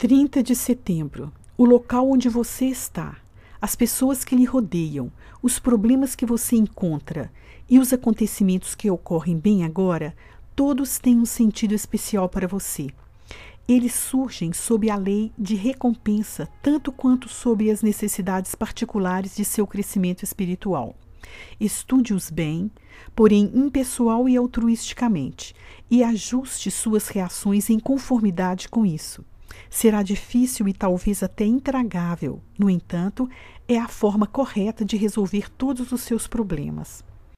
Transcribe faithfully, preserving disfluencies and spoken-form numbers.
trinta de setembro. O local onde você está, as pessoas que lhe rodeiam, os problemas que você encontra e os acontecimentos que ocorrem bem agora, todos têm um sentido especial para você. Eles surgem sob a lei de recompensa, tanto quanto sob as necessidades particulares de seu crescimento espiritual. Estude-os bem, porém impessoal e altruisticamente, e ajuste suas reações em conformidade com isso. Será difícil e talvez até intragável, no entanto, é a forma correta de resolver todos os seus problemas.